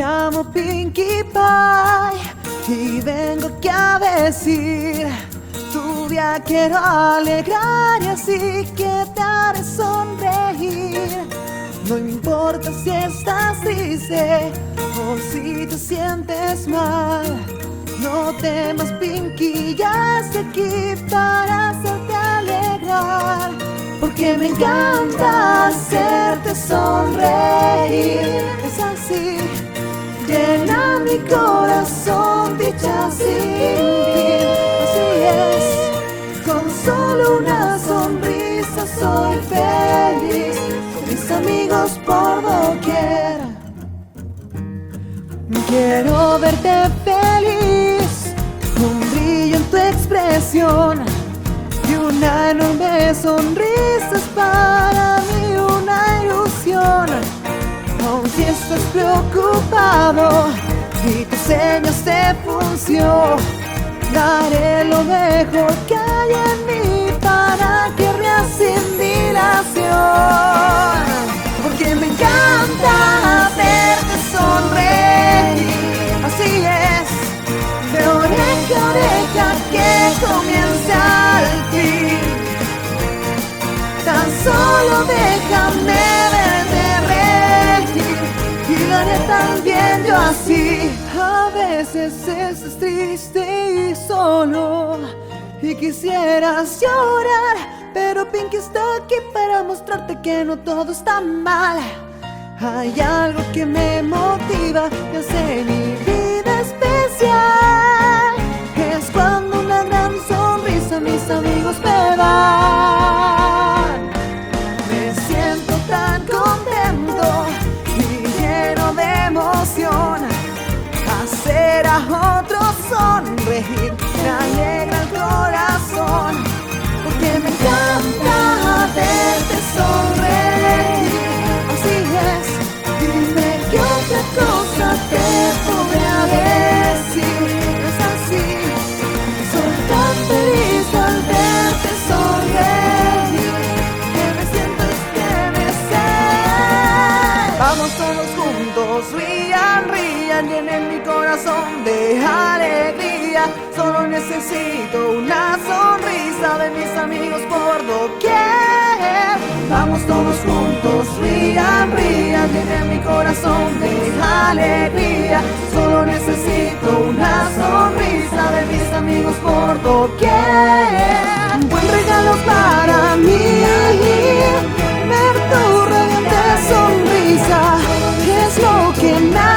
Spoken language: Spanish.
llamo Pinkie Pie y vengo aquí a decir: tu día quiero alegrar y así que te haré sonreír. No importa si estás triste o si te sientes mal, no temas, Pinkie ya estoy aquí para hacerte alegrar. Porque me encanta hacerte sonreír. Es así, llena mi corazón dicha sin fin. Así es, con solo una sonrisa soy feliz. Con mis amigos por doquier. Quiero verte feliz, un brillo en tu expresión y una enorme sonrisa es para mí una ilusión. Aunque estás preocupado y tus señas de función, daré lo mejor que hay en mí para que rías sin dilación. Porque me encanta verte sonreír. Así es, de oreja a oreja que comience al fin. Tan solo déjame verte reír y lo haré también yo así. A veces estás triste y solo y quisieras llorar, pero Pinkie está aquí para mostrarte que no todo está mal. Hay algo que me motiva y hace mi vida especial. Es cuando una gran sonrisa mis amigos me dan. Me siento tan contento y lleno de emoción. Hacer a otros sonreír me alegra el corazón. Porque me encanta verte sonreír. Así es, dime qué otra cosa te podría decir. Es así, soy tan feliz al verte sonreír que me siento estremecer. Vamos todos juntos, rían, rían, llenen mi corazón de alegría. Solo necesito una sonrisa de mis amigos por doquier. Vamos todos juntos, rían, rían, llenen mi corazón de alegría. Solo necesito una sonrisa de mis amigos por doquier. Un buen regalo para mí, ver tu radiante sonrisa, es lo que me